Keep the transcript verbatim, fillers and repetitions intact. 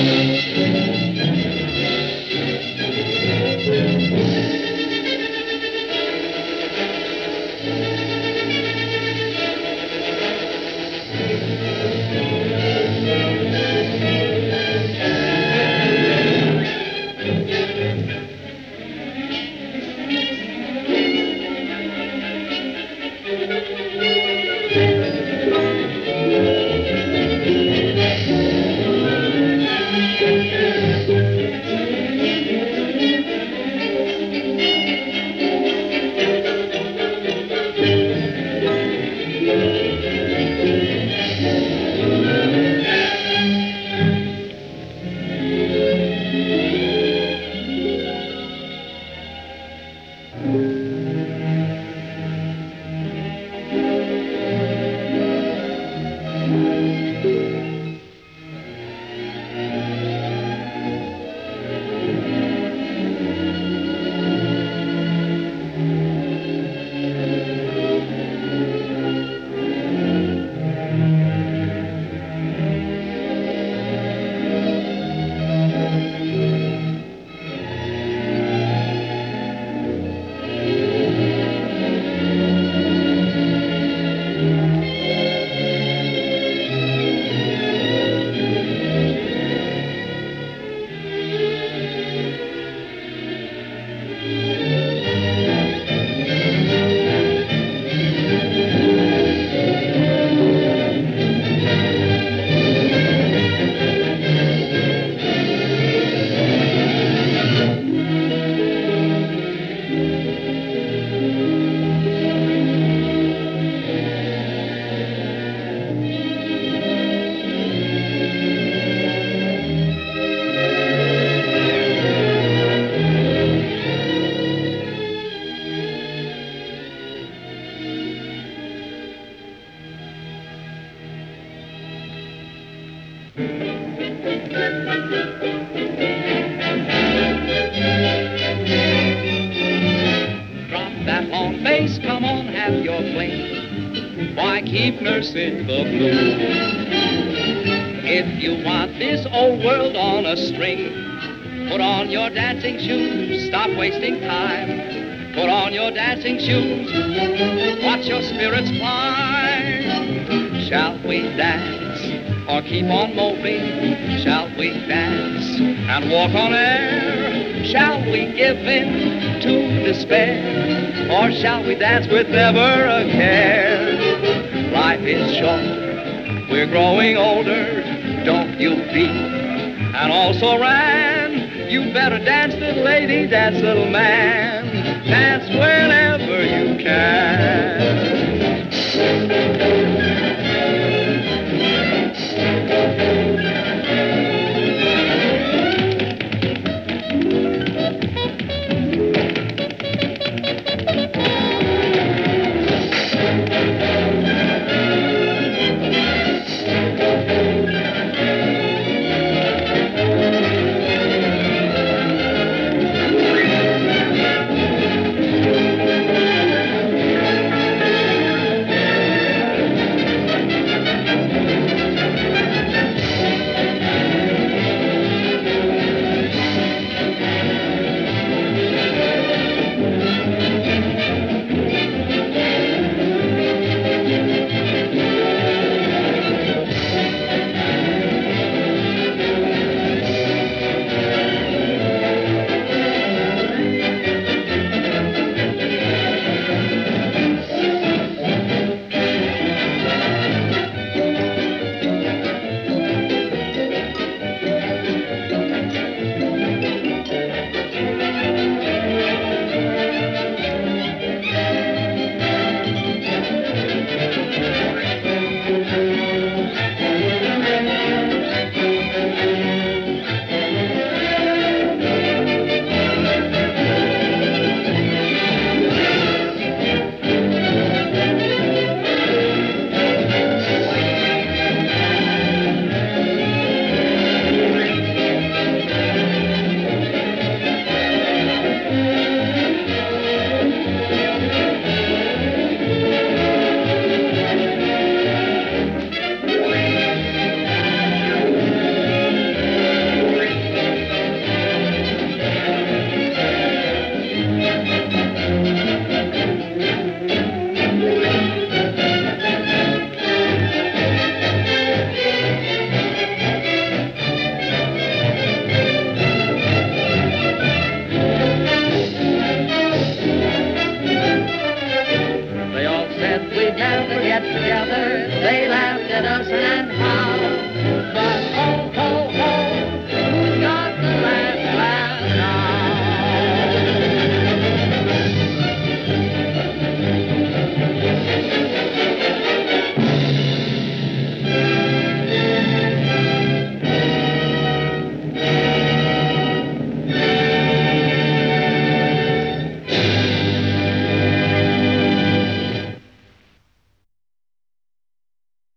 Keep nursing the blue. If you want this old world on a string, put on your dancing shoes, stop wasting time. Put on your dancing shoes, watch your spirits fly. Shall we dance or keep on moping? Shall we dance and walk on air? Shall we give in to despair? Or shall we dance with never a care? Life is short, we're growing older, don't you be? And also ran, you better dance, little lady, dance, little man. Dance whenever you can. house and